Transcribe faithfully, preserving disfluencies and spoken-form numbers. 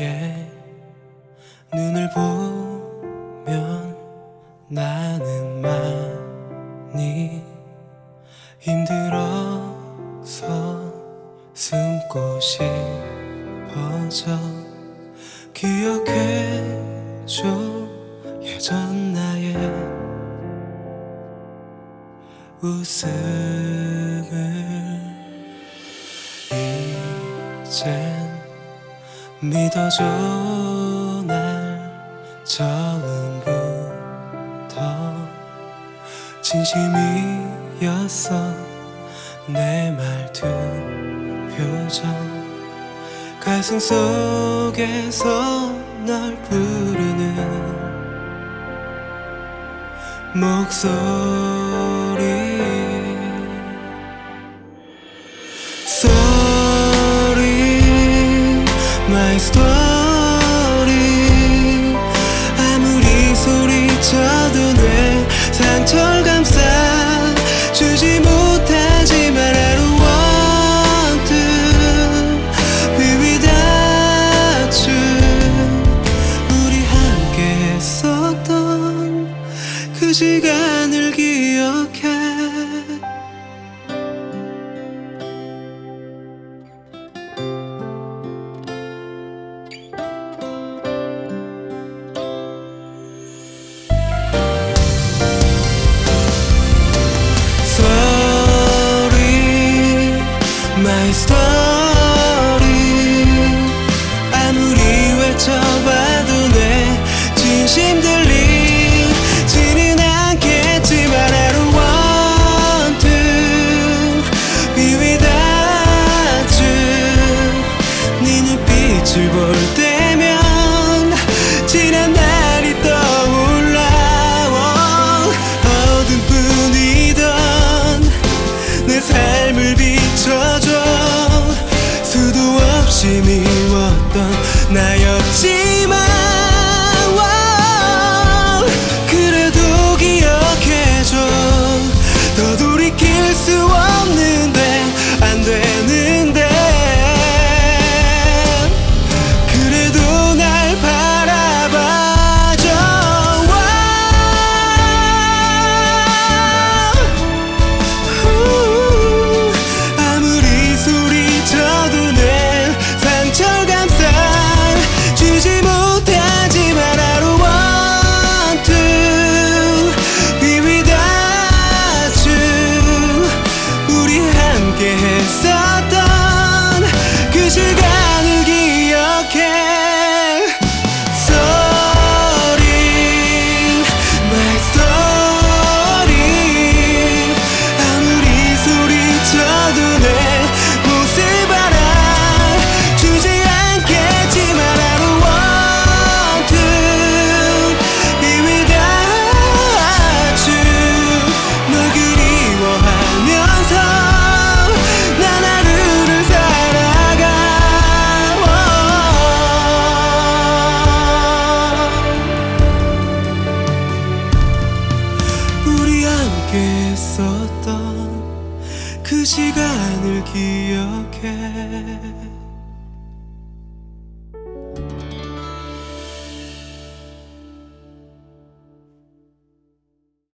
너의 눈을 보면 나는 많이 힘들어서 숨고 싶어져. 기억해줘 예전 나의 웃음을. 이젠 믿어줘 날 처음부터 진심이었어. 내 말투 표정 가슴 속에서 널 부르는 목소리. Sorry, my story. 아무리 소리쳐도 내 상처를 감싸 주지 못하지만 I don't want to be without you. 우리 함께 했었던 그 시간을 기억해. My story. 아무리 외쳐봐도 내 진심 들리지는 않겠지만 I don't want to be without you. 네 눈빛을 볼 때